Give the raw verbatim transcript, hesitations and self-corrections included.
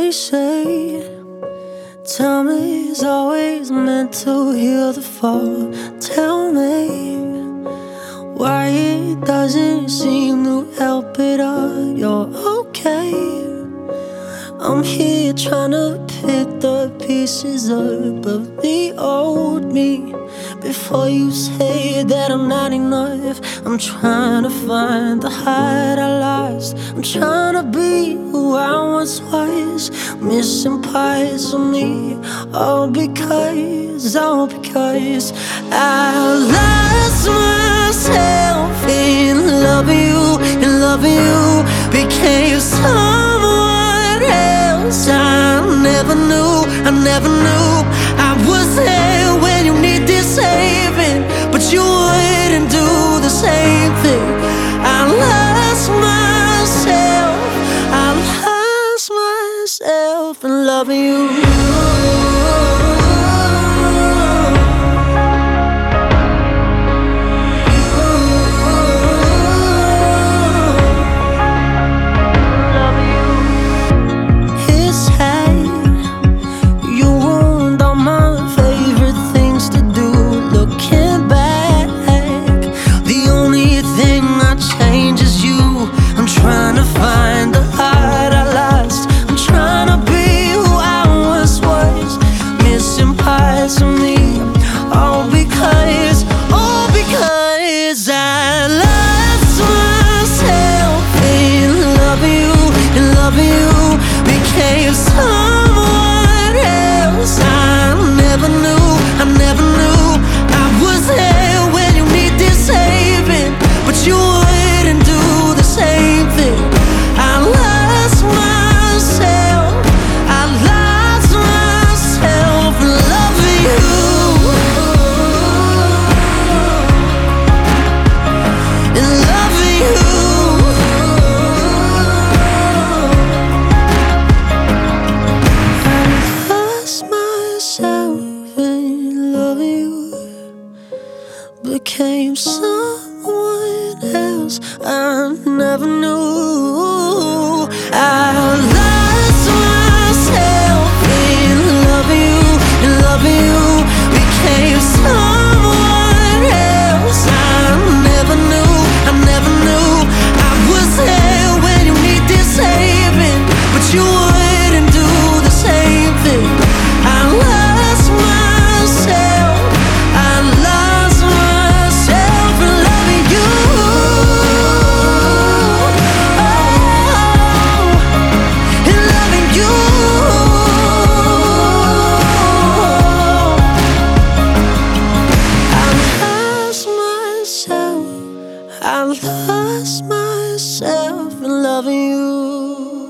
They say time is always meant to heal the fall. Tell me why it doesn't seem to help at all. You're okay. I'm here trying to pick the pieces up of the old me. Before you say that I'm not enough, I'm trying to find the heart I lost. I'm trying to be who I once was, missing parts of me. All because, all because I lost myself in loving you, in loving you. Became someone else I never knew, I never knew. I was there when you needed saving, but you wouldn't do the same thing. I lost myself, I lost myself in loving you. Someone else I never knew, I never knew. I was there when you needed saving, but you wouldn't do the same thing. I lost myself, I lost myself in loving you, in loving you. Became someone else I never knew. I lost myself in loving you, in loving you. Became someone else I never knew, I never knew. I was there when you needed saving, but you wouldn't do the same thing. I lost myself, I lost myself in loving you. Oh, in loving you. I lost myself, I lost myself in loving you.